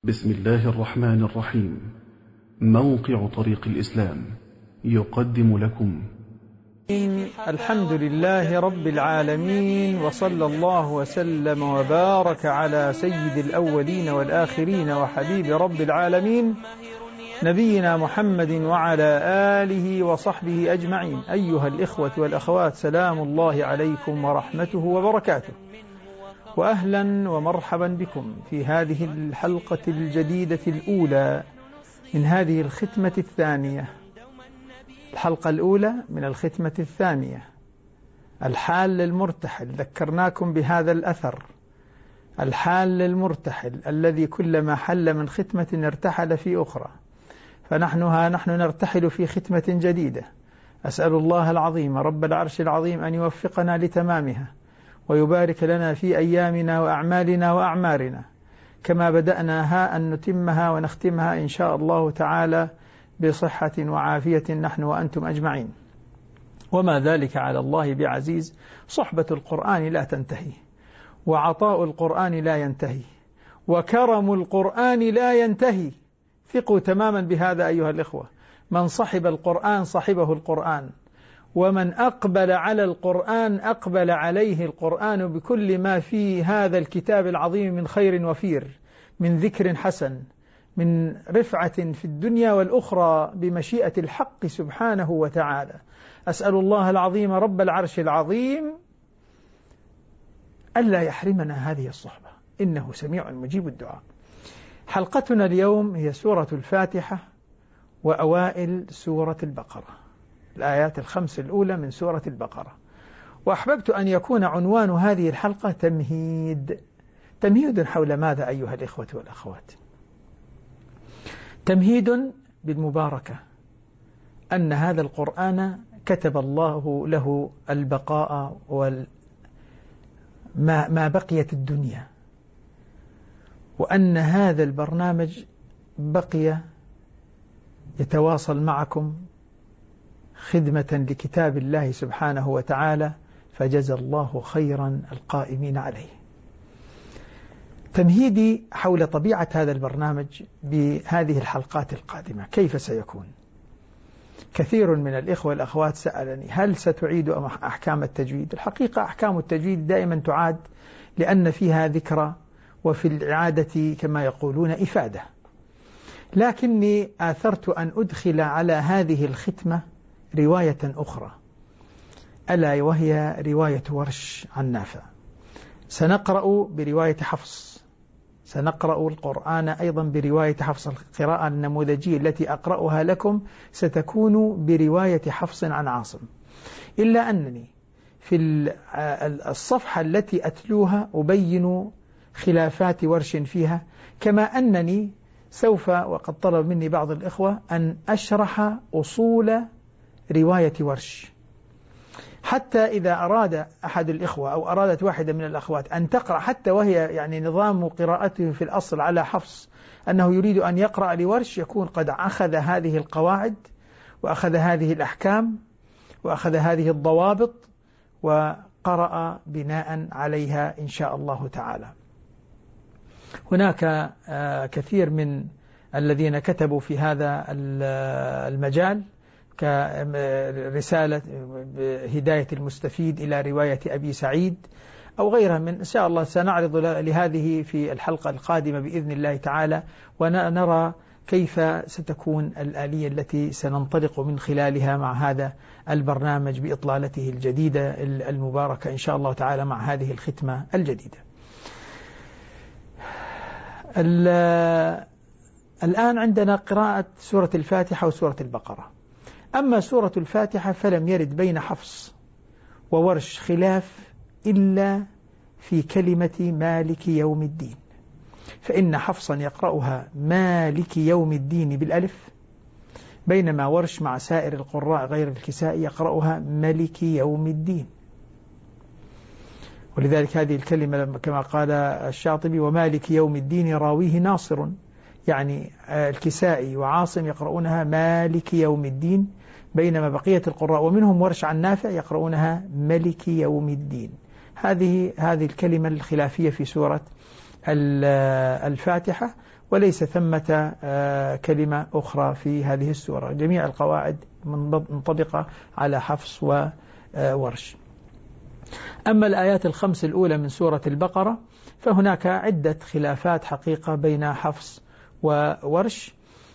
بسم الله الرحمن الرحيم. موقع طريق الإسلام يقدم لكم الحمد لله رب العالمين، وصلى الله وسلم وبارك على سيد الأولين والآخرين وحبيب رب العالمين نبينا محمد وعلى آله وصحبه أجمعين. أيها الإخوة والأخوات، سلام الله عليكم ورحمته وبركاته، وأهلا ومرحبا بكم في هذه الحلقة الجديدة الأولى من هذه الختمة الثانية، الحلقة الأولى من الختمة الثانية، الحال للمرتحل. ذكرناكم بهذا الأثر، الحال للمرتحل الذي كلما حل من ختمة ارتحل في أخرى، فنحن نرتحل في ختمة جديدة. أسأل الله العظيم رب العرش العظيم أن يوفقنا لتمامها ويبارك لنا في أيامنا وأعمالنا وأعمارنا، كما بدأناها أن نتمها ونختمها إن شاء الله تعالى بصحة وعافية نحن وأنتم أجمعين، وما ذلك على الله بعزيز. صحبة القرآن لا تنتهي، وعطاء القرآن لا ينتهي، وكرم القرآن لا ينتهي. ثقوا تماما بهذا أيها الإخوة، من صحب القرآن صحبه القرآن، ومن أقبل على القرآن أقبل عليه القرآن بكل ما في هذا الكتاب العظيم من خير وفير، من ذكر حسن، من رفعة في الدنيا والأخرى بمشيئة الحق سبحانه وتعالى. أسأل الله العظيم رب العرش العظيم ألا يحرمنا هذه الصحبة، إنه سميع مجيب الدعاء. حلقتنا اليوم هي سورة الفاتحة وأوائل سورة البقرة، الآيات الخمس الأولى من سورة البقرة. وأحببت أن يكون عنوان هذه الحلقة تمهيد حول ماذا أيها الإخوة والأخوات؟ تمهيد بالمباركة، أن هذا القرآن كتب الله له البقاء ما بقيت الدنيا، وأن هذا البرنامج بقي يتواصل معكم خدمة لكتاب الله سبحانه وتعالى، فجزى الله خيرا القائمين عليه. تمهيدي حول طبيعة هذا البرنامج بهذه الحلقات القادمة كيف سيكون؟ كثير من الإخوة والأخوات سألني هل ستعيد أحكام التجويد؟ الحقيقة أحكام التجويد دائما تعاد، لأن فيها ذكرى، وفي الإعادة كما يقولون إفادة، لكني آثرت أن أدخل على هذه الختمة رواية أخرى، ألا وهي رواية ورش عن نافع. سنقرأ برواية حفص، سنقرأ القرآن أيضا برواية حفص. القراءة النموذجية التي أقرأها لكم ستكون برواية حفص عن عاصم، إلا أنني في الصفحة التي أتلوها أبين خلافات ورش فيها، كما أنني سوف، وقد طلب مني بعض الإخوة أن أشرح أصول رواية ورش، حتى إذا أراد أحد الإخوة أو أرادت واحدة من الأخوات أن تقرأ، حتى وهي يعني نظام قراءته في الأصل على حفص، أنه يريد أن يقرأ لورش، يكون قد أخذ هذه القواعد وأخذ هذه الأحكام وأخذ هذه الضوابط وقرأ بناء عليها إن شاء الله تعالى. هناك كثير من الذين كتبوا في هذا المجال، كرسالة هداية المستفيد إلى رواية أبي سعيد أو غيرها من، إن شاء الله سنعرض لهذه في الحلقة القادمة بإذن الله تعالى، ونرى كيف ستكون الآلية التي سننطلق من خلالها مع هذا البرنامج بإطلالته الجديدة المباركة إن شاء الله تعالى مع هذه الختمة الجديدة. الآن عندنا قراءة سورة الفاتحة وسورة البقرة. أما سورة الفاتحة فلم يرد بين حفص وورش خلاف إلا في كلمة مالك يوم الدين، فإن حفصا يقرأها مالك يوم الدين بالألف، بينما ورش مع سائر القراء غير الكسائي يقرأها ملك يوم الدين. ولذلك هذه الكلمة كما قال الشاطبي ومالك يوم الدين راويه ناصر، يعني الكسائي وعاصم يقرؤونها مالك يوم الدين، بينما بقية القراء ومنهم ورش عن نافع يقرؤونها ملك يوم الدين. هذه الكلمة الخلافية في سورة الفاتحة، وليس ثمة كلمة أخرى في هذه السورة. جميع القواعد منطبقة على حفص وورش. أما الآيات الخمس الأولى من سورة البقرة فهناك عدة خلافات حقيقة بين حفص وورش.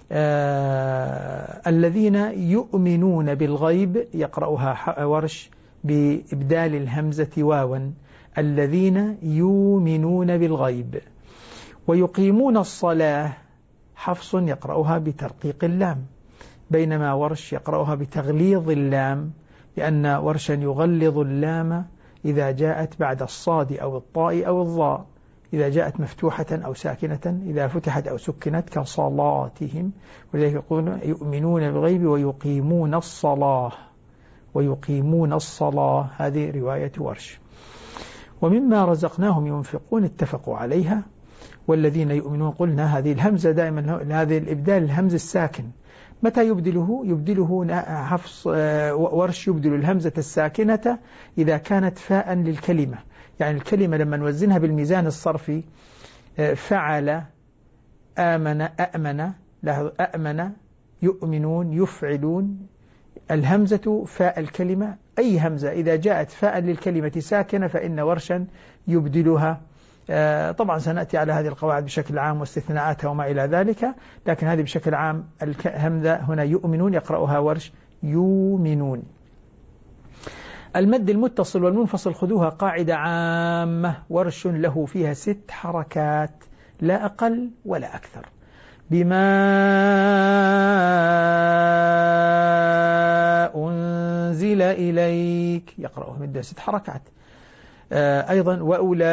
الذين يؤمنون بالغيب يقرأها ورش بإبدال الهمزة واوا، الذين يؤمنون بالغيب. ويقيمون الصلاة حفص يقرأها بترقيق اللام، بينما ورش يقرأها بتغليظ اللام، لأن ورشا يغلظ اللام إذا جاءت بعد الصاد أو الطاء أو الضاء، إذا جاءت مفتوحة أو ساكنة، إذا فتحت أو سكنت كصلاتهم. ولذلك يقولون يؤمنون بالغيب ويقيمون الصلاة، ويقيمون الصلاة، هذه رواية ورش. ومما رزقناهم ينفقون اتفقوا عليها. والذين يؤمنون قلنا هذه الهمزة دائما، هذه الإبدال الهمز الساكن متى يبدله حفص ورش يبدل الهمزة الساكنة إذا كانت فاء للكلمة. يعني الكلمة لما نوزنها بالميزان الصرفي فعل، آمن، أأمن، أأمن، يؤمنون، يفعلون، الهمزة فاء الكلمة. أي همزة إذا جاءت فاء للكلمة ساكنة فإن ورشا يبدلها. طبعا سنأتي على هذه القواعد بشكل عام واستثناءاتها وما إلى ذلك، لكن هذه بشكل عام الهمزة هنا يؤمنون يقرأها ورش يؤمنون. المد المتصل والمنفصل خذوها قاعدة عامة، ورش له فيها 6 حركات لا أقل ولا أكثر. بما أنزل إليك يقرأه مدة 6 حركات. أيضا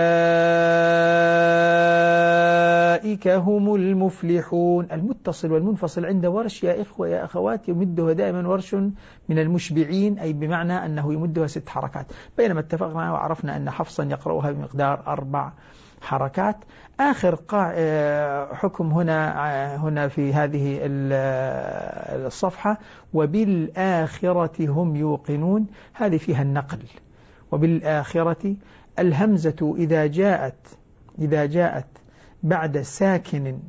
وأولئك هم المفلحون. المتصل والمنفصل عند ورش يا إخوة يا أخوات يمدها دائما ورش من المشبعين، أي بمعنى أنه يمدها 6 حركات، بينما اتفقنا وعرفنا أن حفصا يقرأها بمقدار 4 حركات. آخر حكم هنا في هذه الصفحة وبالآخرة هم يوقنون، هذه فيها النقل. وبالآخرة الهمزة إذا جاءت بعد ساكن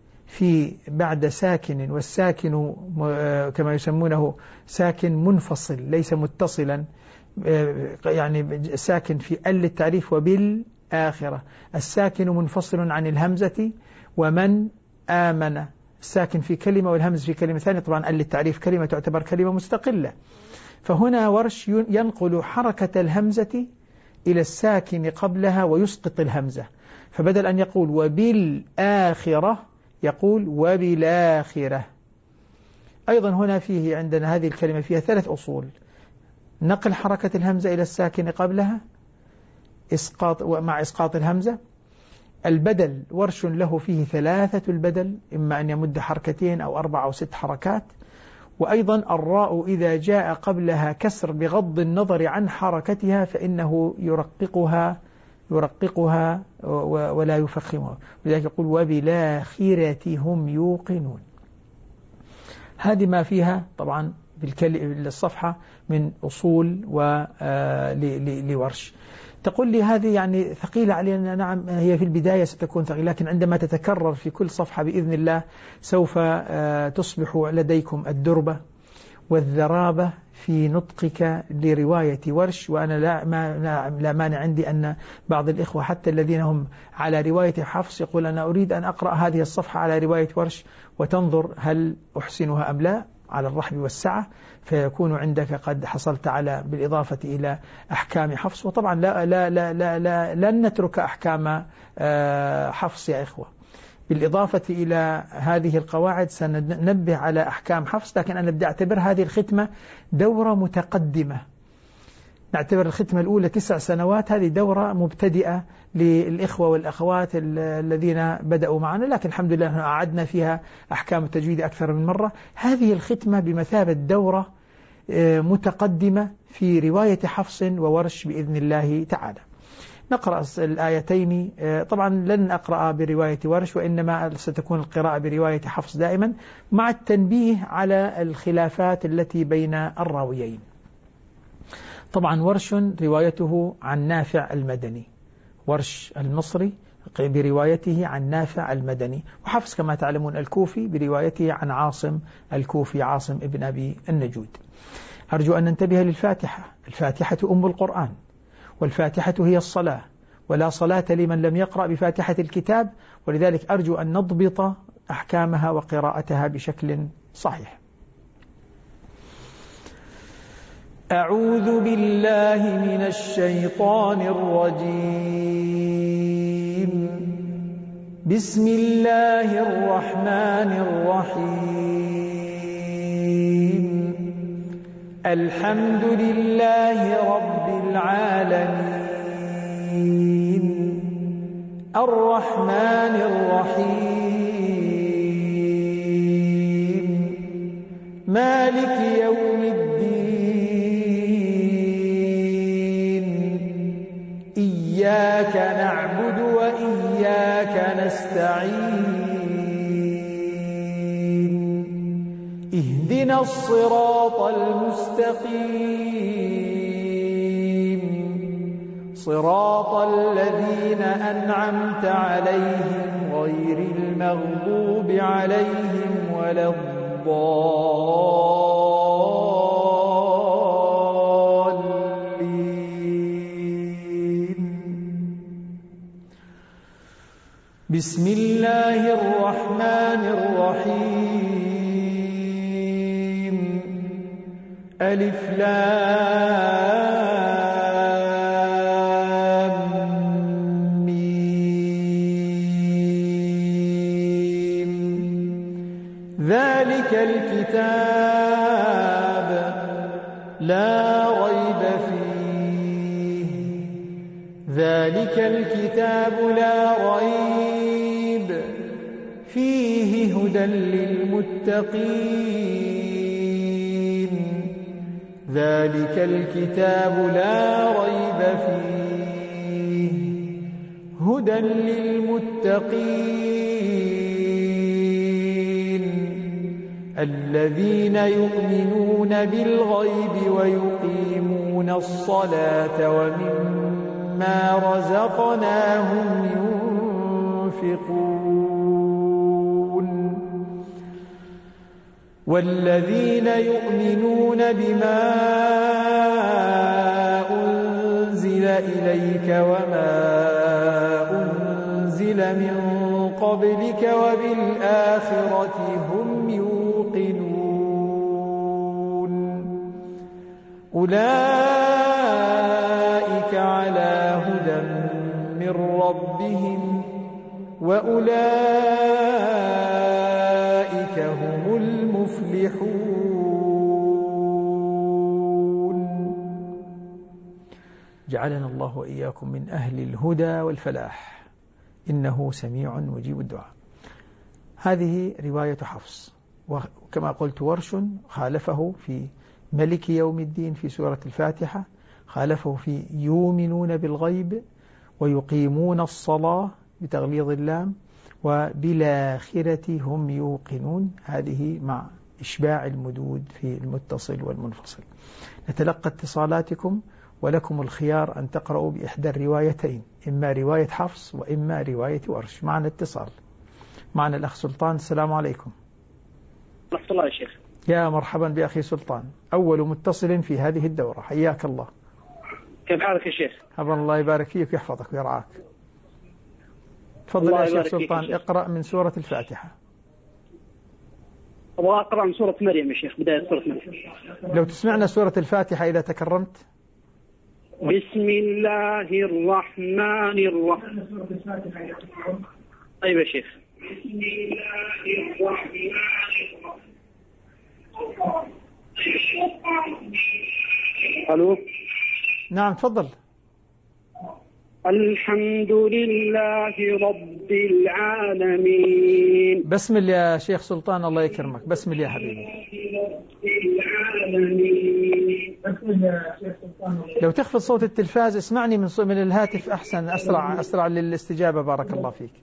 والساكن كما يسمونه ساكن منفصل ليس متصلا، يعني ساكن في للتعريف. وبالآخرة الساكن منفصل عن الهمزة، ومن آمن الساكن في كلمة والهمز في كلمة ثانية، طبعا للتعريف كلمة تعتبر كلمة مستقلة. فهنا ورش ينقل حركة الهمزة إلى الساكن قبلها ويسقط الهمزة، فبدل أن يقول وبالآخرة يقول وبالآخرة. أيضا هنا فيه عندنا هذه الكلمة فيها 3 أصول: نقل حركة الهمزة إلى الساكن قبلها مع إسقاط الهمزة. البدل ورش له فيه 3 البدل، إما أن يمد حركتين أو 4 أو 6 حركات. وأيضا الراء إذا جاء قبلها كسر بغض النظر عن حركتها فإنه يرققها ولا يفخمها، ولذلك يقول وبالآخرة هم يوقنون. هذه ما فيها طبعا بالصفحة من أصول لورش. تقول لي هذه يعني ثقيلة علينا. نعم هي في البداية ستكون ثقيلة، لكن عندما تتكرر في كل صفحة بإذن الله سوف تصبح لديكم الدربة والذرابة في نطقك لرواية ورش. وأنا لا مانع عندي أن بعض الإخوة حتى الذين هم على رواية حفص يقول أنا أريد أن أقرأ هذه الصفحة على رواية ورش وتنظر هل أحسنها أم لا، على الرحب والسعة، فيكون عندك قد حصلت على بالإضافة إلى أحكام حفص. وطبعا لن نترك أحكام حفص يا إخوة، بالإضافة إلى هذه القواعد سننبه على أحكام حفص، لكن أنا بدي أعتبر هذه الختمة دورة متقدمة. نعتبر الختمة الأولى 9 سنوات، هذه دورة مبتدئة للإخوة والأخوات الذين بدأوا معنا، لكن الحمد لله أعدنا فيها أحكام التجويد أكثر من مرة. هذه الختمة بمثابة دورة متقدمة في رواية حفص وورش بإذن الله تعالى. نقرأ الآيتين. طبعا لن أقرأ برواية ورش، وإنما ستكون القراءة برواية حفص دائما، مع التنبيه على الخلافات التي بين الراويين. طبعا ورش روايته عن نافع المدني، ورش المصري بروايته عن نافع المدني، وحفص كما تعلمون الكوفي بروايته عن عاصم الكوفي عاصم ابن أبي النجود. أرجو أن ننتبه للفاتحة. الفاتحة أم القرآن، والفاتحة هي الصلاة، ولا صلاة لمن لم يقرأ بفاتحة الكتاب، ولذلك أرجو أن نضبط أحكامها وقراءتها بشكل صحيح. أعوذ بالله من الشيطان الرجيم. بسم الله الرحمن الرحيم. الحمد لله رب العالمين، الرحمن الرحيم، مالك يوم الدين، إياك نعبد وإياك نستعين، اهدنا الصراط المستقيم، صراط الذين أنعمت عليهم غير المغضوب عليهم ولا الضالين. بسم الله الرحمن الرحيم. ألف لام ميم. ذلك الكتاب لا ريب فيه. ذلك الكتاب لا ريب فيه هدى للمتقين. ذلك الكتاب لا ريب فيه هدى للمتقين الذين يؤمنون بالغيب ويقيمون الصلاة ومما رزقناهم ينفقون والذين يؤمنون بما أنزل إليك وما أنزل من قبلك وبالآخرة هم يوقنون أولئك على هدى من ربهم وأولئك هم المفلحون. جعلنا الله وإياكم من أهل الهدى والفلاح إنه سميع مجيب الدعاء. هذه رواية حفص، وكما قلت ورش خالفه في ملك يوم الدين في سورة الفاتحة، خالفه في يؤمنون بالغيب ويقيمون الصلاة بتغليظ اللام وبالآخرة هم يوقنون، هذه مع إشباع المدود في المتصل والمنفصل. نتلقى اتصالاتكم ولكم الخيار أن تقرأوا بإحدى الروايتين، إما رواية حفص وإما رواية ورش. معنا اتصال، معنا الأخ سلطان. السلام عليكم. ورحمة الله يا شيخ. يا مرحبا بأخي سلطان، أول متصل في هذه الدورة، حياك الله. كيف حالك يا شيخ؟ حبا الله يبارك فيك ويحفظك ويرعاك. تفضل يا شيخ سلطان، اقرأ من سورة الفاتحة. أبغى أقرأ من سورة مريم يا شيخ، بداية سورة مريم. لو تسمعنا سورة الفاتحة إذا تكرمت. بسم الله الرحمن الرحيم. طيب يا شيخ. بسم الله الرحمن الرحيم. ألو. نعم تفضل. الحمد لله رب العالمين. بسم الله يا شيخ سلطان، الله يكرمك، بسم الله يا حبيبي. لو تخفض صوت التلفاز اسمعني من الهاتف أحسن، أسرع للاستجابة، بارك الله فيك.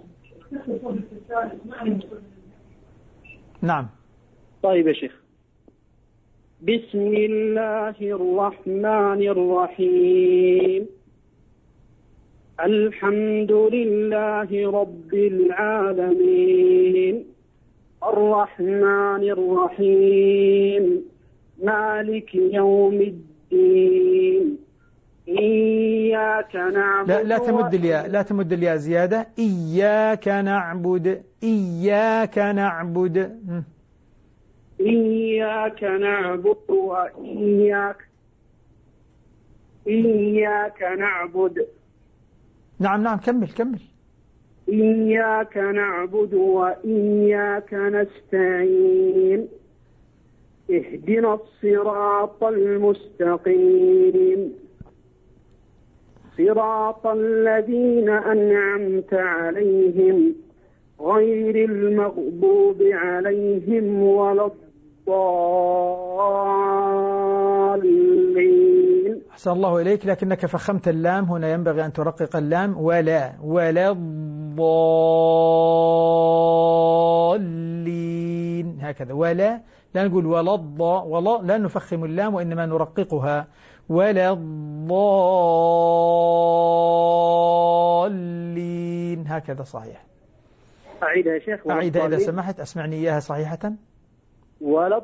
نعم. طيب يا شيخ. بسم الله الرحمن الرحيم. الحمد لله رب العالمين الرحمن الرحيم مالك يوم الدين إياك نعبد لا تمد الياء زيادة. إياك نعبد إياك نعبد إياك نعبد. نعم كمل. إياك نعبد وإياك نستعين اهدنا الصراط المستقيم صراط الذين أنعمت عليهم غير المغضوب عليهم ولا الضالين. أحسن الله إليك، لكنك فخمت اللام، هنا ينبغي أن ترقق اللام. ولا الضالين، هكذا. ولا لا نقول ولا لا نفخم اللام وإنما نرققها. ولا الضالين، هكذا صحيح. أعيدها يا شيخ. أعيدها إذا سمحت، أسمعني إياها صحيحة. ولا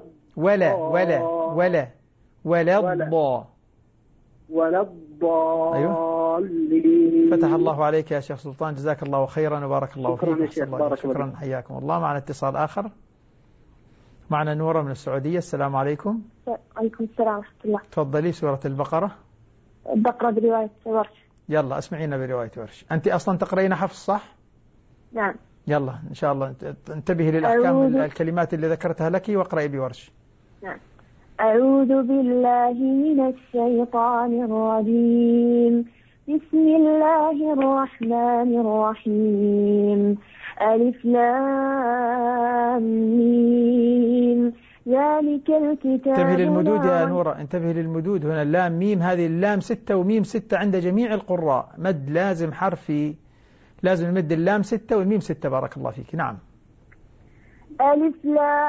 الضالين. فتح الله عليك يا شيخ سلطان، جزاك الله خيرا وبارك الله فيك. شكرا، حياكم الله. معنا اتصال آخر، معنا نورة من السعودية. السلام عليكم. وعليكم السلام ورحمة الله. تفضلي. سورة البقرة برواية ورش. يلا اسمعينا برواية ورش. أنت أصلا تقرأين حفص صح؟ نعم. يلا إن شاء الله انتبهي للأحكام الكلمات اللي ذكرتها لك واقرأي بورش. نعم. أعوذ بالله من الشيطان الرجيم. بسم الله الرحمن الرحيم. ألف لام ميم ذلك الكتاب. انتبهي للمدود يا نورة، انتبهي للمدود. هنا اللام ميم، هذه اللام 6 وميم 6 عند جميع القراء، مد لازم حرفي، لازم نمد اللام 6 والميم 6. بارك الله فيك. نعم. ألف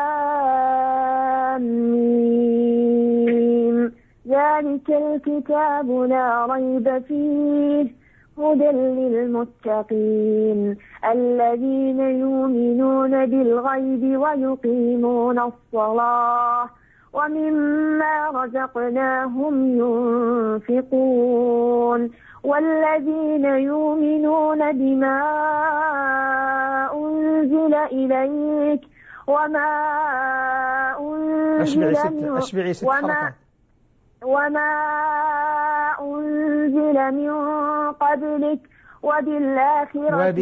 لام ميم ذلك الكتاب لا ريب فيه هدى للمتقين الذين يؤمنون بالغيب ويقيمون الصلاة ومما رزقناهم ينفقون والذين يؤمنون بما أنزل إليك وما أنزل أشبعي ست حركات. وما أنزل من قبلك وبالآخرة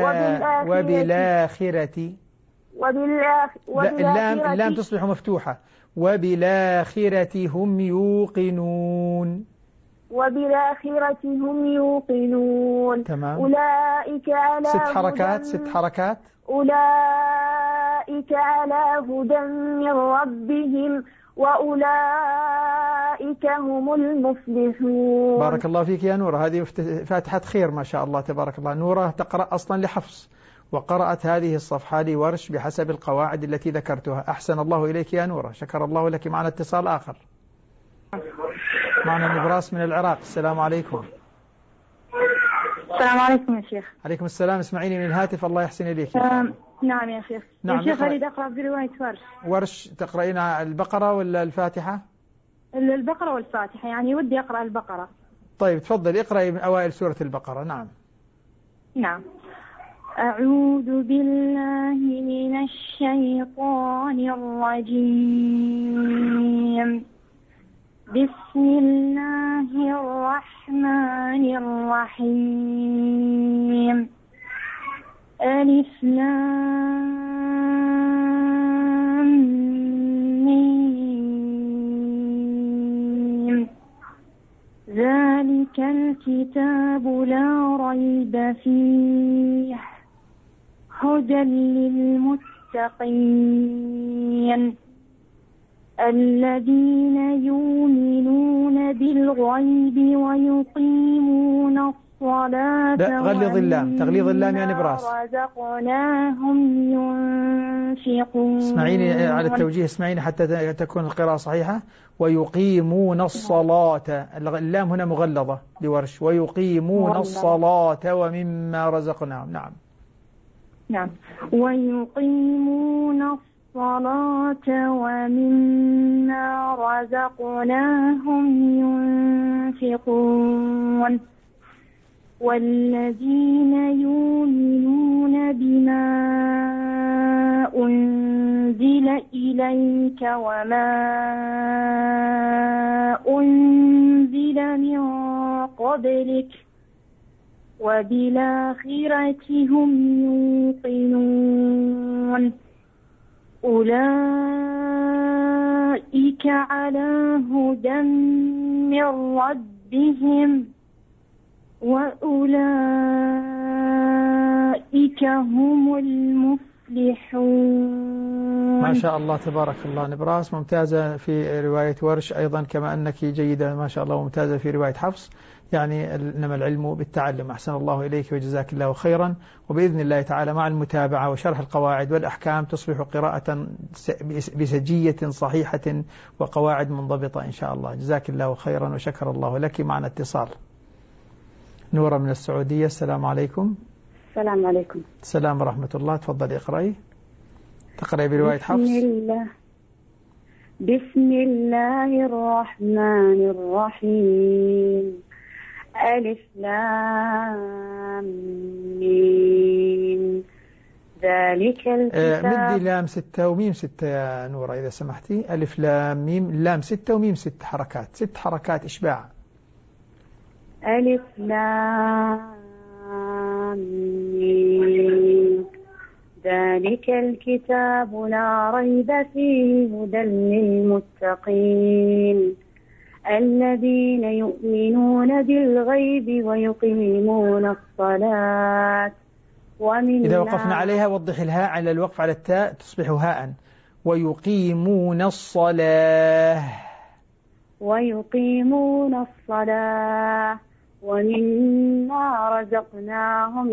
اللام تصبح مفتوحة. وبالآخرة هم يوقنون. تمام. أولئك على 6 حركات. أولئك على هدى من ربهم وأولئك هم المفلحون. بارك الله فيك يا نورة، هذه فاتحة خير ما شاء الله تبارك الله. نورة تقرأ أصلا لحفص وقرأت هذه الصفحة لورش بحسب القواعد التي ذكرتها. أحسن الله إليك يا نورة، شكر الله لك. معنا اتصال آخر، معنا نبراس من العراق. السلام عليكم. السلام عليكم يا شيخ. عليكم السلام. اسمعيني من الهاتف، الله يحسن إليك. نعم يا شيخ. نعم يا شيخ أريد أقرأ برواية ورش. تقرأين البقرة ولا الفاتحة؟ البقرة والفاتحة، يعني ودي أقرأ البقرة. طيب تفضل اقرأي من أوائل سورة البقرة. نعم. أعوذ بالله من الشيطان الرجيم. بسم الله الرحمن الرحيم. ألف لام ميم ذلك الكتاب لا ريب فيه هدى للمتقين الذين يؤمنون بالغيب ويقيمون الصلاة لا، غلظ اللام، تغليظ اللام يا نبراس. رزقناهم ينفقون. اسمعيني على التوجيه، اسمعيني حتى تكون القراءة صحيحة. ويقيمون الصلاة، اللام هنا مغلظة لورش. ويقيمون الصلاة ومما رزقناهم. نعم نعم. ويقيمون الصلاة ومما رزقناهم ينفقون. والذين يؤمنون بما أنزل إليك وما أنزل من قبلك وبالآخرة هم يوقنون أولئك على هدى من ربهم وأولئك هم المفلحون. ما شاء الله تبارك الله. نبراس ممتازة في رواية ورش أيضا، كما أنك جيدة ما شاء الله ممتازة في رواية حفص. يعني إنما العلم بالتعلم. أحسن الله إليك وجزاك الله خيرا. وبإذن الله تعالى مع المتابعة وشرح القواعد والأحكام تصبح قراءة بسجية صحيحة وقواعد منضبطة إن شاء الله. جزاك الله خيرا وشكر الله لك. معنا اتصال. نورة من السعودية. السلام عليكم. السلام عليكم. السلام ورحمة الله. تفضلي اقرأي. تقرأي برواية حفص. بسم الله الرحمن الرحيم. ألف لام ميم ذلك الكتاب. مدي لام 6 وميم 6 يا نورة إذا سمحتي. ألف لام ميم، لام 6 وميم 6 حركات، 6 حركات إشباع. ألف لام ميم ذلك الكتاب لا ريب فيه هدى للمتقين الذين يؤمنون بالغيب ويقيمون الصلاة إذا وقفنا عليها وضح الهاء على الوقف على التاء تصبح هاء. ويقيمون الصلاة ومما رزقناهم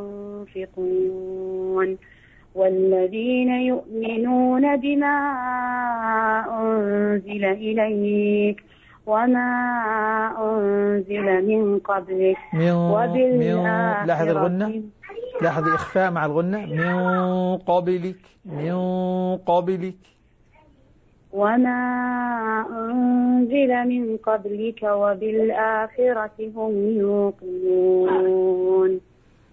ينفقون والذين يؤمنون بما أنزل إليك وما أنزل من قبلك وبالآخرة. لاحظ الغنة، لاحظ إخفاء مع الغنة. من قبلك وما أنزل من قبلك وبالآخرة هم يوقنون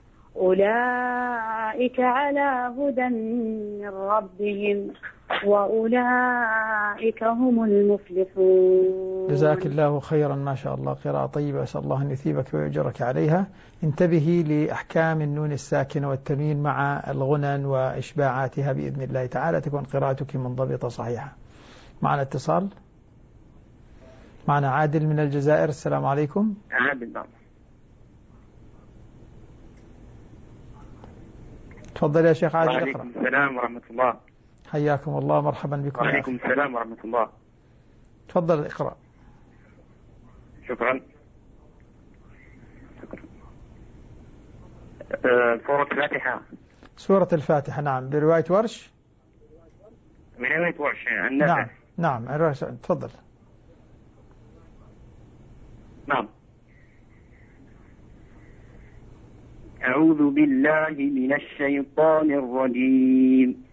أولئك على هدى من ربهم وأولئك هم المفلحون. جزاك الله خيرا. ما شاء الله قراءة طيبة، أسأل الله أن يثيبك ويجرك عليها. انتبهي لأحكام النون الساكنة والتنوين مع الغنن وإشباعاتها بإذن الله تعالى تكون قراءتك منضبطة صحيحة. معنا اتصال. معنا عادل من الجزائر. السلام عليكم. عادل. تفضل يا شيخ عادل. وعليكم السلام ورحمة الله. حياكم الله، مرحبا بكم. وعليكم السلام ورحمة الله. تفضل اقرأ. شكرا. سورة الفاتحة. سورة الفاتحة نعم، برواية ورش. من رواية ورش النافع. نعم تفضل. نعم. أعوذ بالله من الشيطان الرجيم.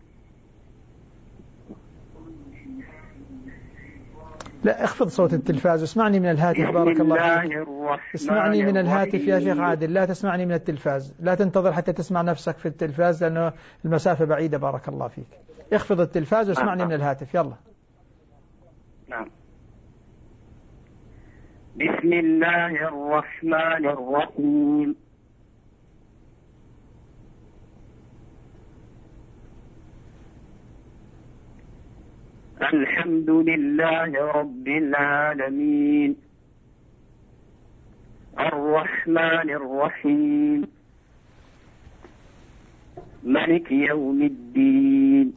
لا اخفض صوت التلفاز، اسمعني من الهاتف. بارك الله فيك. اسمعني من الهاتف يا شيخ عادل، لا تسمعني من التلفاز. لا تنتظر حتى تسمع نفسك في التلفاز لأنه المسافة بعيدة. بارك الله فيك. اخفض التلفاز واسمعني من الهاتف. يلا. نعم. بسم الله الرحمن الرحيم. الحمد لله رب العالمين الرحمن الرحيم مالك يوم الدين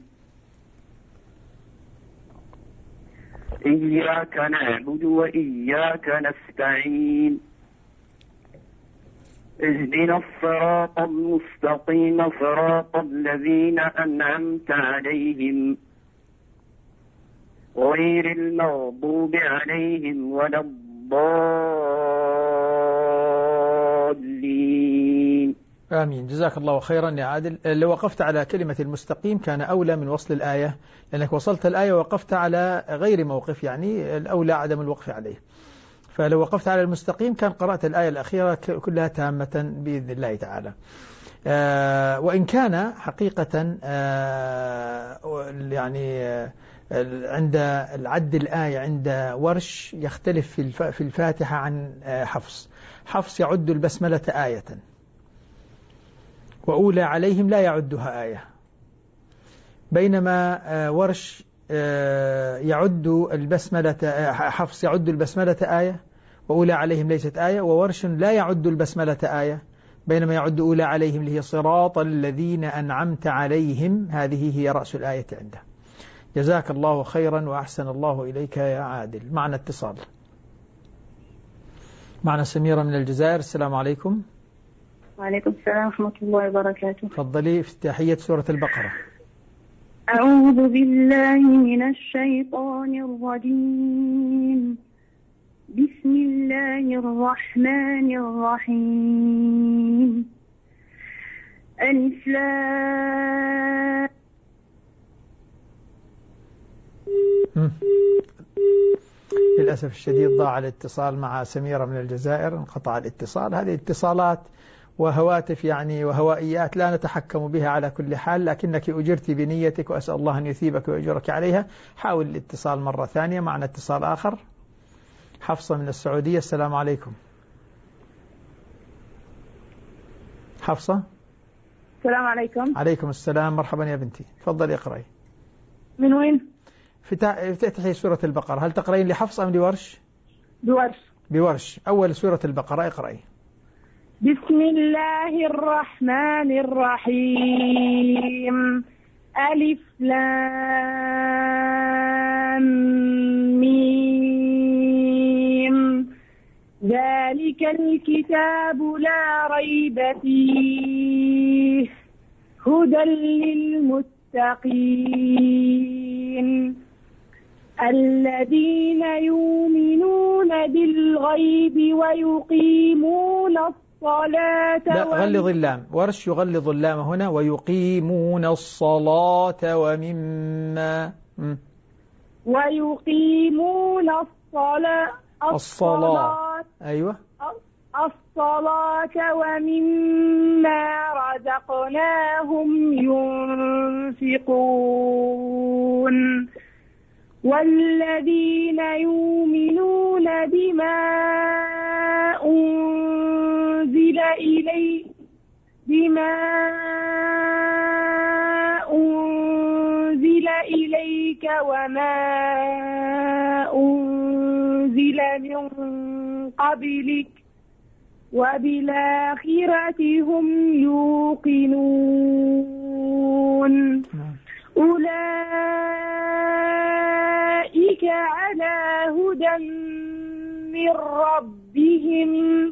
إياك نعبد وإياك نستعين اهدنا الصراط المستقيم صراط الذين أنعمت عليهم غير المغضوب عليهم ولا الضالين. آمين. جزاك الله خيرا يا عادل. لو وقفت على كلمة المستقيم كان أولى من وصل الآية، لأنك وصلت الآية ووقفت على غير موقف، يعني الأولى عدم الوقف عليه. فلو وقفت على المستقيم كان قرأت الآية الأخيرة كلها تامة بإذن الله تعالى. وإن كان حقيقة يعني عند العد الآية عند ورش يختلف في الفاتحة عن حفص. حفص يعد البسملة آية، وأولى عليهم لا يعدها آية، بينما ورش يعد البسملة، حفص يعد البسملة آية وأولى عليهم ليست آية، وورش لا يعد البسملة آية بينما يعد أولى عليهم اللي هي صراط الذين أنعمت عليهم، هذه هي رأس الآية عنده. جزاك الله خيرا وأحسن الله إليك يا عادل. معنا اتصال، معنا سميرة من الجزائر. السلام عليكم. وعليكم السلام ورحمة الله وبركاته. تفضلي افتتاحية سورة البقرة. أعوذ بالله من الشيطان الرجيم. بسم الله الرحمن الرحيم. ألف لام. للأسف الشديد ضاع الاتصال مع سميرة من الجزائر، انقطع الاتصال. هذه اتصالات وهواتف يعني وهوائيات لا نتحكم بها على كل حال، لكنك أجرت بنيتك وأسأل الله أن يثيبك ويجرك عليها. حاول الاتصال مرة ثانية. معنا اتصال آخر، حفصة من السعودية. السلام عليكم. حفصة. السلام عليكم. عليكم السلام، مرحبا يا بنتي. تفضل اقرأي. من وين؟ افتتحي سورة البقرة. هل تقرأين لحفص أم لورش؟ بورش. بورش. أول سورة البقرة اقرأي. بسم الله الرحمن الرحيم. ألف لام ميم. ذلك الكتاب لا ريب فيه هدى للمتقين الذين يؤمنون بالغيب ويقيمون الصلاة. لا، غلظ اللام. ورش يغلظ اللام هنا. ويقيمون الصلاة ويقيمون الصلاة. أيوة. الصلاة ومما رزقناهم ينفقون والذين يؤمنون بما أنزل إليك وما أنزل من قبلك وبالآخرة هم يوقنون أولئك على هدى من ربهم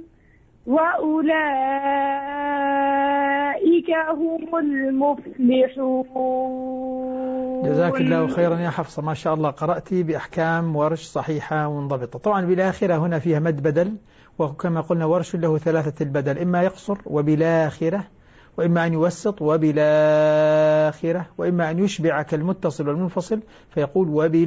وأولئك هم المفلحون. جزاك الله خيرا يا حفصة، ما شاء الله قرأتي بأحكام ورش صحيحة ومنضبطة. طبعا بالآخرة هنا فيها مد بدل، وكما قلنا ورش له ثلاثة البدل، إما يقصر وبالآخرة، وإما أن يوسط وبالآخرة، وإما أن يشبع كالمتصل والمنفصل فيقول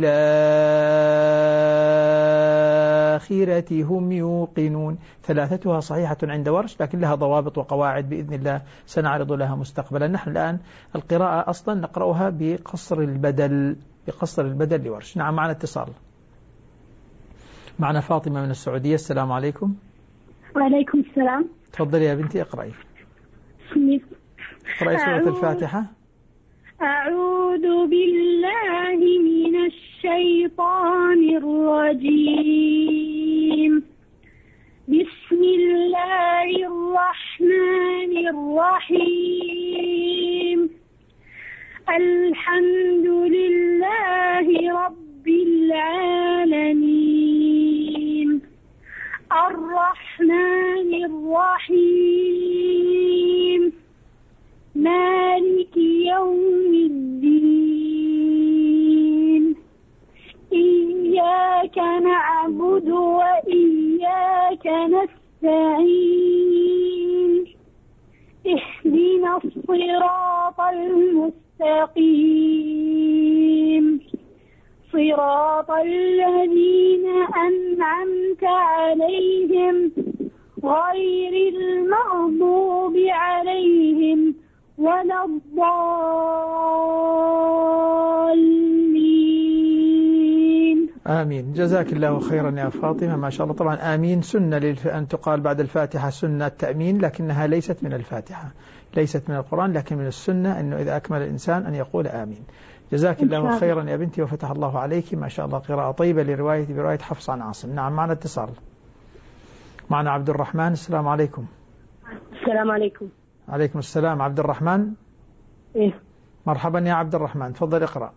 وبالآخرة هم يوقنون. ثلاثتها صحيحة عند ورش، لكن لها ضوابط وقواعد بإذن الله سنعرض لها مستقبلا. نحن الآن القراءة أصلا نقرأها بقصر البدل لورش. نعم، معنا اتصال. معنا فاطمة من السعودية. السلام عليكم. وعليكم السلام. تفضلي يا بنتي اقرأي. اقرأي سورة الفاتحة. أعوذ بالله من الشيطان الرجيم. بسم الله الرحمن الرحيم. الحمد لله رب العالمين الرحمن الرحيم نعبد وإياك نستعين اهدنا الصراط المستقيم صراط الذين أنعمت عليهم غير المغضوب عليهم ولا الضالين. آمين. جزاك الله خيرا يا فاطمة، ما شاء الله. طبعا آمين سنة أن تقال بعد الفاتحة، سنة التأمين، لكنها ليست من الفاتحة، ليست من القرآن، لكن من السنة أنه إذا أكمل الإنسان أن يقول آمين. جزاك الله خيرا يا بنتي وفتح الله عليك، ما شاء الله. قراءة طيبة برواية حفص عن عاصم. نعم، معنا اتصال. معنا عبد الرحمن. السلام عليكم. السلام عليكم. عليكم السلام. عبد الرحمن. إيه. مرحبا يا عبد الرحمن، تفضل اقرأ.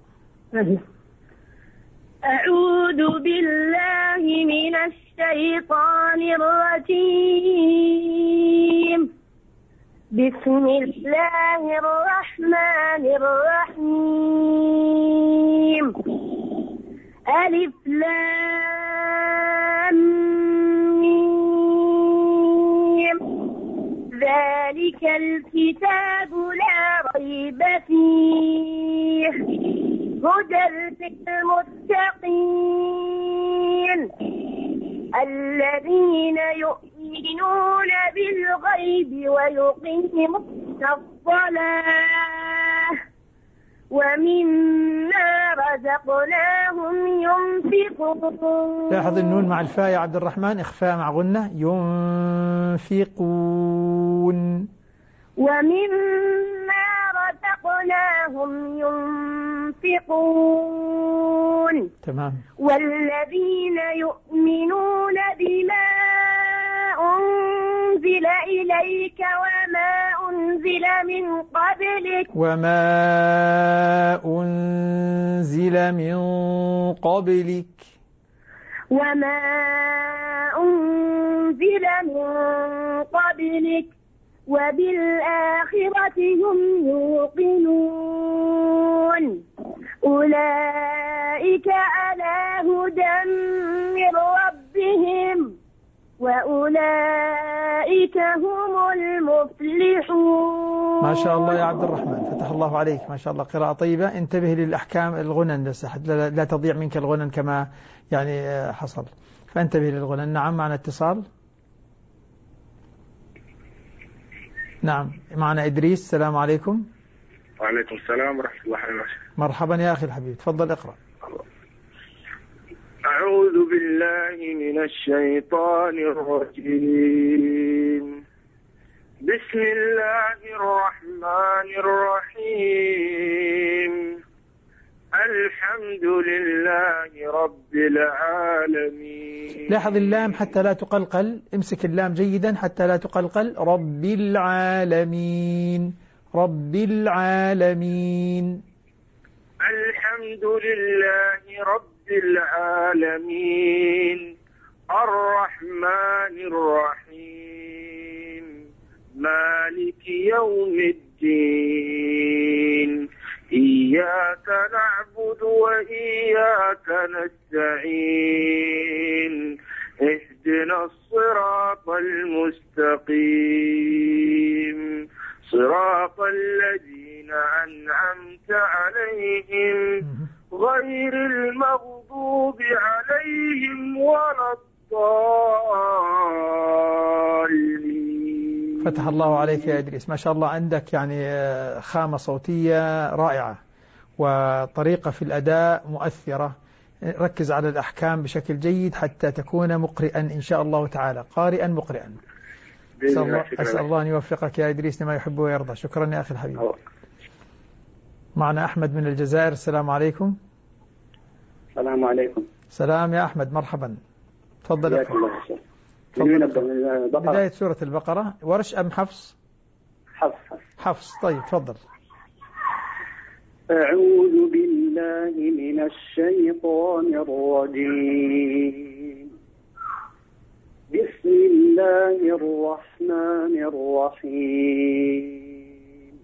أعوذ بالله من الشيطان الرجيم. بسم الله الرحمن الرحيم. ألف لام ميم. ذلك الكتاب لا ريب فيه هدى للمتقين الذين يؤمنون بالغيب ويقيمون الصلاة ومما رزقناهم ينفقون. لاحظ النون مع الفاء يا عبد الرحمن، إخفاء مع غنة. ينفقون. ومما رزقناهم ينفقون. تمام. والذين يؤمنون بما أنزل إليك وما أنزل من قبلك وبالآخرة هم يوقنون أولئك على هدى من ربهم وأولئك هم المفلحون. ما شاء الله يا عبد الرحمن، فتح الله عليك، ما شاء الله. قراءة طيبة. انتبه للأحكام الغنن بس لا تضيع منك الغنن كما يعني حصل، فانتبه للغنن. نعم، معنا اتصال. نعم، معنا إدريس. السلام عليكم. وعليكم السلام ورحمة الله وبركاته. مرحبا يا أخي الحبيب، تفضل اقرأ. أعوذ بالله من الشيطان الرجيم. بسم الله الرحمن الرحيم. الحمد لله رب العالمين. لاحظ اللام حتى لا تقلقل، امسك اللام جيدا حتى لا تقلقل. رب العالمين، رب العالمين. الحمد لله رب العالمين. الرحمن الرحيم. مالك يوم الدين. إياك نعبد وإياك نستعين. اهدنا الصراط المستقيم صراط الذين أنعمت عليهم غير المغضوب عليهم ولا الضالين. فتح الله عليك يا إدريس، ما شاء الله. عندك يعني خامة صوتية رائعة وطريقة في الأداء مؤثرة. ركز على الأحكام بشكل جيد حتى تكون مقرئا إن شاء الله تعالى، قارئا مقرئا. أسأل الله أن يوفقك يا إدريس لما يحب ويرضى. شكرا يا أخي الحبيب. معنا أحمد من الجزائر. السلام عليكم. السلام عليكم. سلام يا أحمد، مرحبا. تفضل. بداية سورة البقرة. ورش أم حفص؟ حفص. طيب تفضل. أعوذ بالله من الشيطان الرجيم. بسم الله الرحمن الرحيم.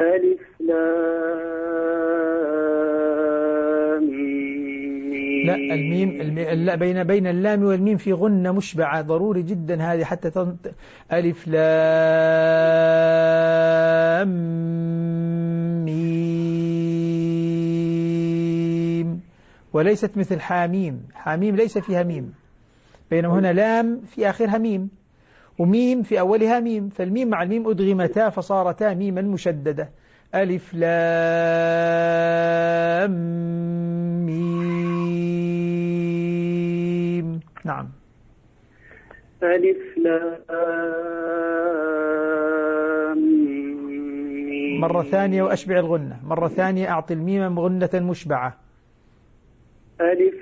ألف لام. بين اللام والميم في غنة مشبعة ضروري جدا هذه حتى ألف لام ميم، وليست مثل حاميم. حاميم ليس فيها ميم، بينما هنا لام في آخرها ميم وميم في أولها ميم، فالميم مع الميم أدغمتا فصارتا ميما مشددة. ألف لام ميم. نعم. ألف لام ميم. مرة ثانية وأشبع الغنة، مرة ثانية أعطي الميم غنة مشبعة. ألف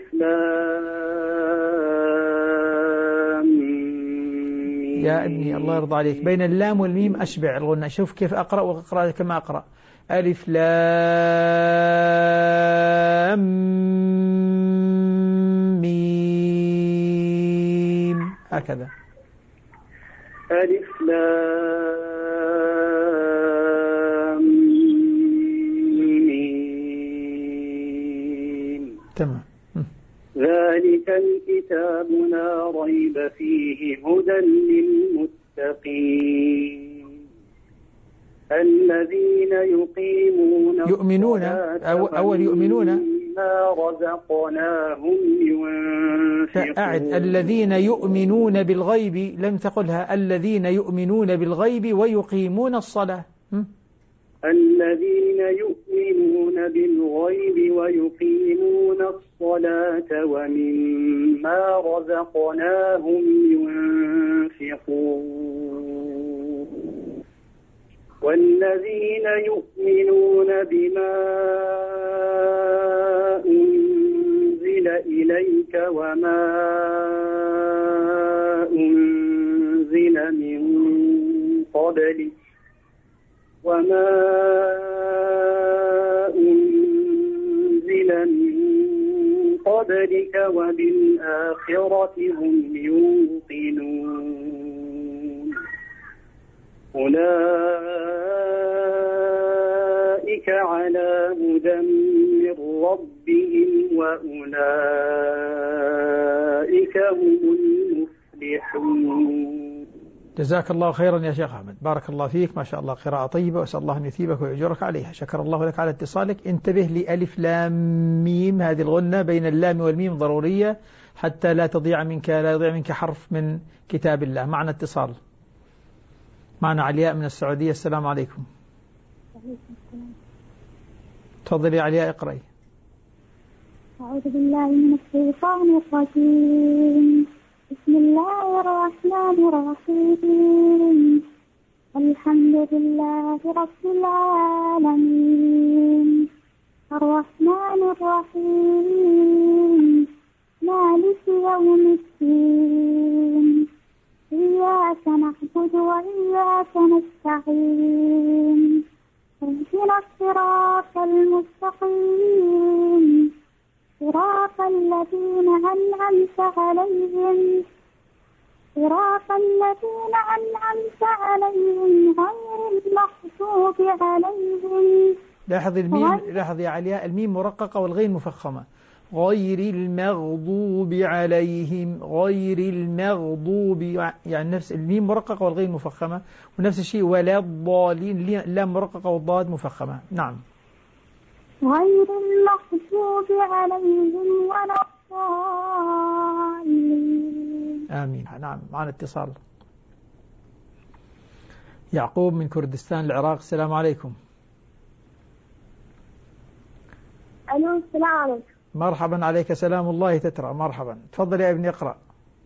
لام ميم. يا ابني الله يرضى عليك، بين اللام والميم أشبع الغنة. شوف كيف أقرأ وأقرأ كما أقرأ. ألف لام ميم، هكذا. ألف لام ميم. تمام. ذلك الكتاب لا ريب فيه هدى للمتقين الذين يؤمنون أول يؤمنون ما رزقناهم ينفقون. أعد الذين يؤمنون بالغيب، لم تقلها الذين يؤمنون بالغيب ويقيمون الصلاة. الذين يؤمنون بالغيب ويقيمون الصلاة ومما رزقناهم ينفقون. والذين يؤمنون بما أنزل إليك وما أنزل من قبلك وبالآخرة هم يوقنون. أولئك على هدى من ربهم وأولئك هم المفلحون. جزاك الله خيرا يا شيخ أحمد، بارك الله فيك، ما شاء الله قراءة طيبة، وأسأل الله أن يثيبك ويأجرك عليها. شكر الله لك على اتصالك. انتبه لألف لام ميم، هذه الغنة بين اللام والميم ضرورية حتى لا يضيع منك حرف من كتاب الله. معنا اتصال، معنا علياء من السعودية. السلام عليكم. تفضلي يا علياء اقرأي. أعوذ بالله من الشيطان الرجيم. بسم الله الرحمن الرحيم. الحمد لله رب العالمين الرحمن الرحيم مالك يوم الدين إياك نعبد وإياك نستعين اهدنا الصراط المستقيم صراط الذين أنعمت عليهم غير المغضوب عليهم. لاحظ يا علياء، الميم مرققة والغين مفخمة. غير المغضوب عليهم، غير المغضوب، يعني نفس الميم مرققة والغين مفخمة، ونفس الشيء ولا الضالين، اللام مرققة والضاد مفخمة. نعم. غير المغضوب عليهم ولا الضالين. آمين. نعم. معنا اتصال. يعقوب من كردستان العراق. السلام عليكم. ألو السلام عليكم. مرحبا، عليك سلام الله تترى. مرحبا، تفضل يا ابني اقرأ.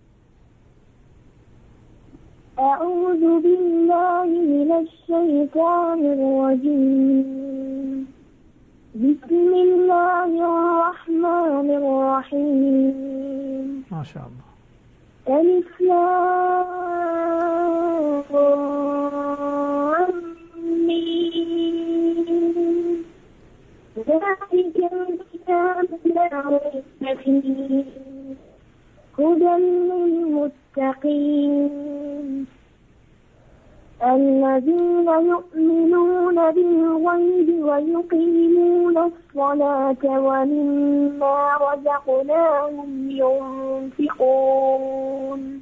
أعوذ بالله من الشيطان الرجيم. بسم الله الرحمن الرحيم. ما شاء الله. ألف ذلك الكتاب لا ريب فيه هدى للمتقين الذين يؤمنون بالغيب ويقيمون ويقيمون الصلاة ومما رزقناهم ينفقون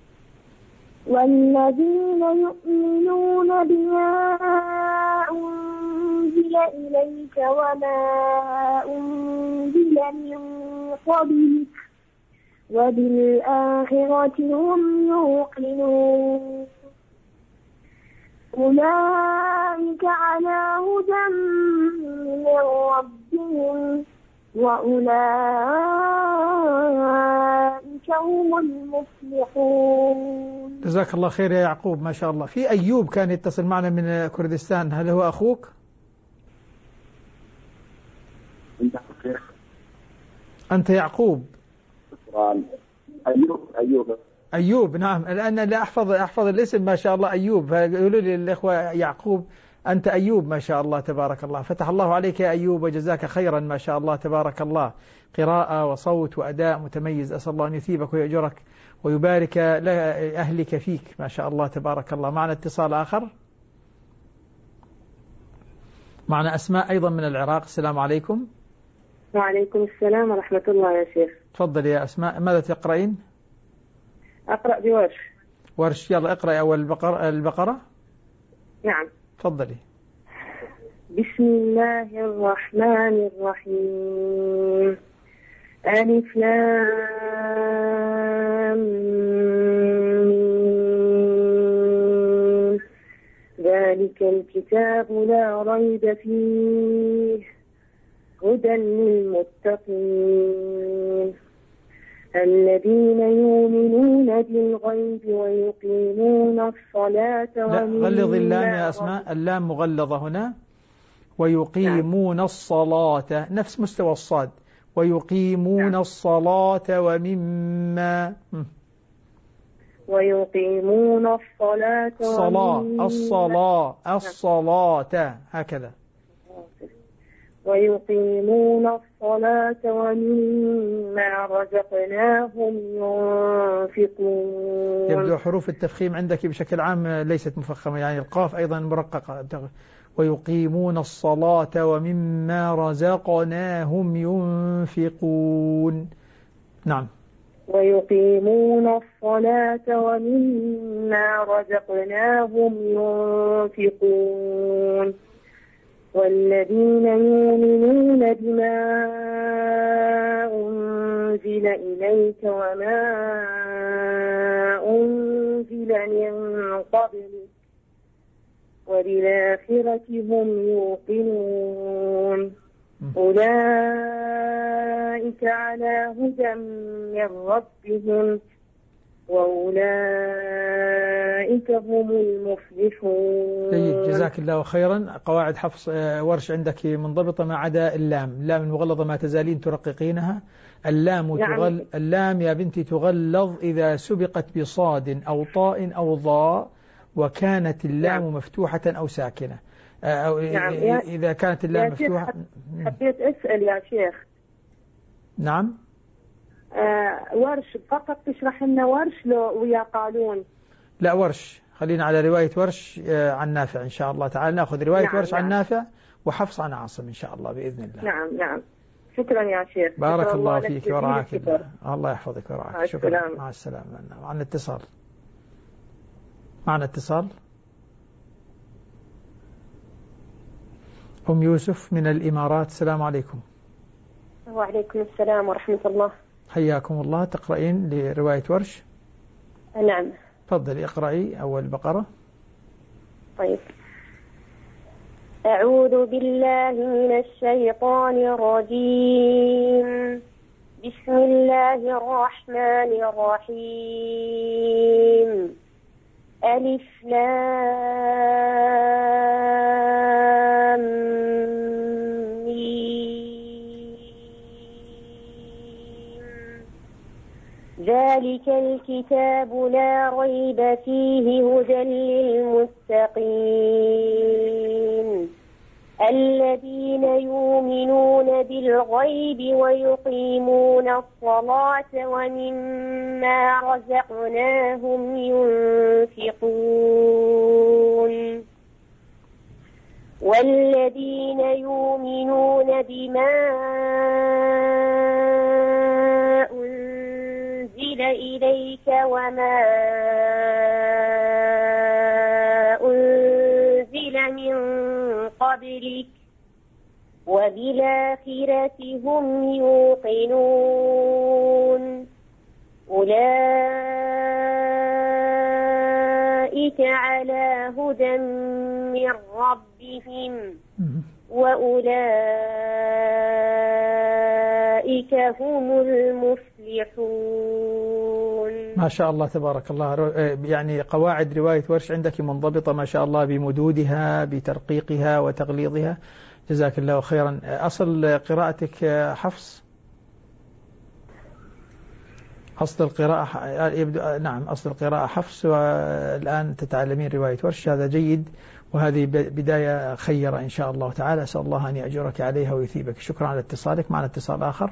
والذين يؤمنون بما أنزل إليك وما أنزل من قبلك وبالآخرة هم يوقنون أولئك على هدى من ربهم وأولئك هم المفلحون. جزاك الله خير يا يعقوب، ما شاء الله. في أيوب كان يتصل معنا من كردستان، هل هو أخوك؟ أنت يعقوب؟ أيوب نعم، لأن لا أحفظ الاسم ما شاء الله أيوب، فيقولوا لي الإخوة يعقوب، أنت أيوب ما شاء الله تبارك الله. فتح الله عليك يا أيوب وجزاك خيرا ما شاء الله تبارك الله، قراءة وصوت وأداء متميز. أسأل الله أن يثيبك ويأجرك ويبارك لأهلك فيك ما شاء الله تبارك الله. معنا اتصال آخر، معنا أسماء أيضا من العراق. السلام عليكم. وعليكم السلام ورحمة الله يا شيخ. تفضل يا أسماء، ماذا تقرأين؟ أقرأ بورش. ورش، يلا اقرأي أول البقرة. نعم تفضلي. بسم الله الرحمن الرحيم. ألف لام ميم. ذلك الكتاب لا ريب فيه هدى للمتقين الذين يؤمنون بالغيب ويقيمون الصلاة. لا غلظ اللام يا أسماء، اللام مغلظة هنا. ويقيمون الصلاة نفس مستوى الصاد. ويقيمون الصلاة ومما ويقيمون الصلاة الصلاة هكذا. ويقيمون الصلاة ومما رزقناهم ينفقون. يبدو حروف التفخيم عندك بشكل عام ليست مفخمة، يعني القاف أيضا مرققة. ويقيمون الصلاة ومما رزقناهم ينفقون. نعم. ويقيمون الصلاة ومما رزقناهم ينفقون والذين يؤمنون بما أنزل إليك وما أنزل من قبلك وبالآخرة هم يوقنون أولئك على هدى من ربهم وأولئك هم المفلحون. جيد، جزاك الله خيرا. قواعد حفظ ورش عندك منضبطة ما عدا اللام. اللام المغلظة ما تزالين ترققينها. اللام اللام يا بنتي تغلظ إذا سبقت بصاد أو طاء أو ضاء وكانت اللام مفتوحة أو ساكنة. أو إذا كانت اللام مفتوحة. حبيت أسأل يا شيخ. نعم. ورش فقط تشرح لنا ورش لو ويا قالون؟ لا ورش، خلينا على رواية ورش عن نافع إن شاء الله تعالى. نأخذ رواية ورش عن نافع وحفص عن عاصم إن شاء الله بإذن الله. نعم. شكرا يا شيخ. بارك الله فيك ورعاك الله. الله يحفظك ورعاك. شكرا. مع السلامة. معنا اتصال. أم يوسف من الإمارات. السلام عليكم. وعليكم السلام ورحمة الله. حياكم الله. تقرأين لرواية ورش؟ نعم. تفضلي اقرأي أول بقرة. طيب. أعوذ بالله من الشيطان الرجيم. بسم الله الرحمن الرحيم. ألف لام ذلك الكتاب لا ريب فيه هدى للمتقين الذين يؤمنون بالغيب ويقيمون الصلاة ومما رزقناهم ينفقون والذين يؤمنون بما أنزل إليك وما أنزل من قبلك وبالآخرة هم يوقنون أولئك على هدى من ربهم وأولئك هم المفلحون. ما شاء الله تبارك الله. يعني قواعد رواية ورش عندك منضبطة ما شاء الله بمدودها بترقيقها وتغليظها، جزاك الله خيرا. أصل قراءتك حفص؟ أصل القراءة يبدو نعم أصل القراءة حفص، والآن تتعلمين رواية ورش، هذا جيد، وهذه بداية خيرة إن شاء الله تعالى. أسأل الله أن يأجرك عليها ويثيبك. شكرا على اتصالك. معنا اتصال آخر.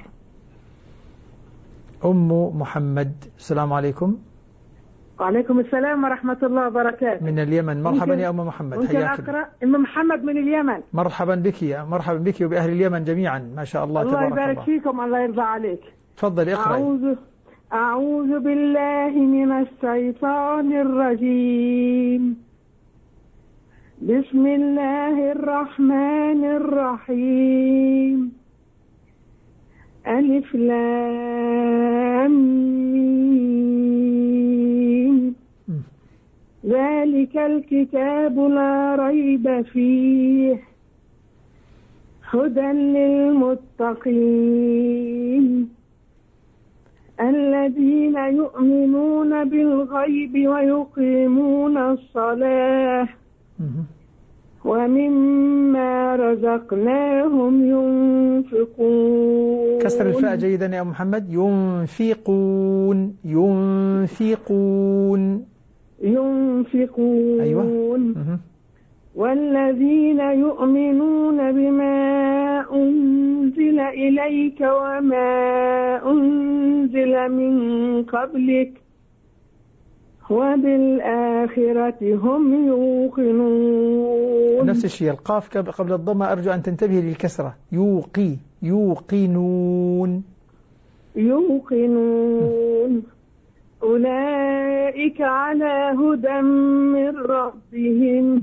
أم محمد، السلام عليكم. وعليكم السلام ورحمة الله وبركاته. من اليمن، مرحبا يا أم محمد. ممكن أقرأ؟ أم محمد من اليمن. مرحبا بك وبأهل اليمن جميعا، ما شاء الله تبارك الله. الله يبارك فيكم، الله يرضى عليك. تفضل اقرأي. أعوذ بالله من الشيطان الرجيم. بسم الله الرحمن الرحيم. ألف لام ميم. ذلك الكتاب لا ريب فيه هدى للمتقين الذين يؤمنون بالغيب ويقيمون الصلاة ومما رزقناهم ينفقون. كسر الفاء جيدا يا محمد. ينفقون. أيوة. والذين يؤمنون بما أنزل إليك وما أنزل من قبلك وبالآخرة هم يوقنون. نفس الشيء، القاف قبل الضمة أرجو أن تنتبه للكسرة. يوقنون. أولئك على هدى من ربهم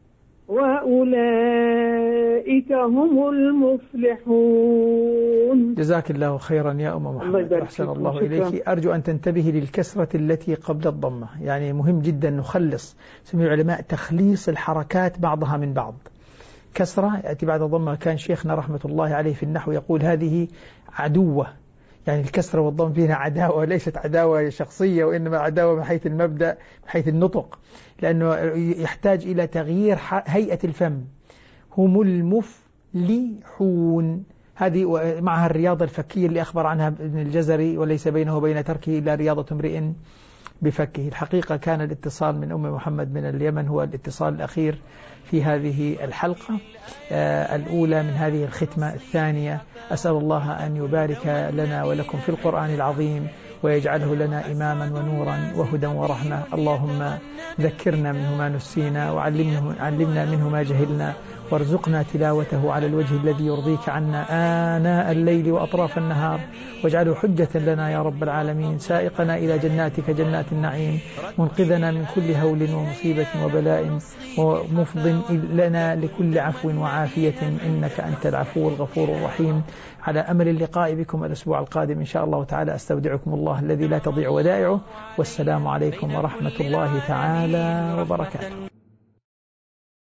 وأولئك هم المفلحون. جزاك الله خيرا يا أم محمد، أحسن الله إليك. أرجو أن تنتبهي للكسرة التي قبل الضمة، يعني مهم جدا نخلص، سمي العلماء تخليص الحركات بعضها من بعض. كسرة يأتي بعد الضمة، كان شيخنا رحمة الله عليه في النحو يقول هذه عدوة، يعني الكسرة والضم فيها عداوة، ليست عداوة شخصية وإنما عداوة من حيث المبدأ من حيث النطق، لأنه يحتاج إلى تغيير هيئة الفم. هم المفلحون، هذه معها الرياضة الفكية اللي أخبر عنها ابن الجزري، وليس بينه وبين تركه إلا رياضة امرئ بفكه. الحقيقة كان الاتصال من أم محمد من اليمن هو الاتصال الأخير في هذه الحلقة الأولى من هذه الختمة الثانية. أسأل الله أن يبارك لنا ولكم في القرآن العظيم ويجعله لنا إماما ونورا وهدى ورحمة. اللهم ذكرنا منه ما نسينا وعلمنا منه ما جهلنا، وارزقنا تلاوته على الوجه الذي يرضيك عنا آناء الليل وأطراف النهار، واجعله حجة لنا يا رب العالمين، سائقنا إلى جناتك جنات النعيم، منقذنا من كل هول ومصيبة وبلاء، ومفض لنا لكل عفو وعافية، إنك أنت العفو الغفور الرحيم. على أمل اللقاء بكم الأسبوع القادم إن شاء الله تعالى. أستودعكم الله الذي لا تضيع ودائعه، والسلام عليكم ورحمة الله تعالى وبركاته.